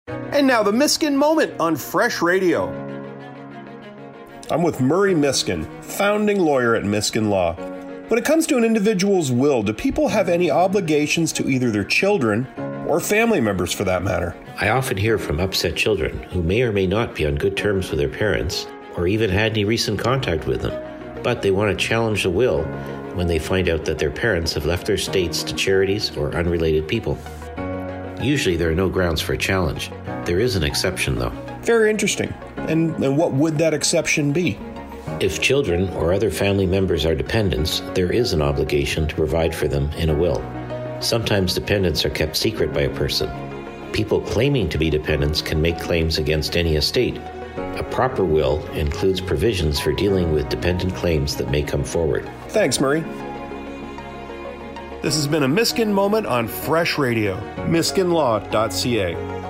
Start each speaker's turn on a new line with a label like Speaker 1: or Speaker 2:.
Speaker 1: And now the Miskin Moment on Fresh Radio. I'm with Murray Miskin, founding lawyer at Miskin Law. When it comes to an individual's will, do people have any obligations to either their children or family members for that matter?
Speaker 2: I often hear from upset children who may or may not be on good terms with their parents or even had any recent contact with them, but they want to challenge the will when they find out that their parents have left their estates to charities or unrelated people. Usually there are no grounds for a challenge. There is an exception, though.
Speaker 1: Very interesting. And what would that exception be?
Speaker 2: If children or other family members are dependents, there is an obligation to provide for them in a will. Sometimes dependents are kept secret by a person. People claiming to be dependents can make claims against any estate. A proper will includes provisions for dealing with dependent claims that may come forward.
Speaker 1: Thanks, Murray. This has been a Miskin Moment on Fresh Radio, miskinlaw.ca.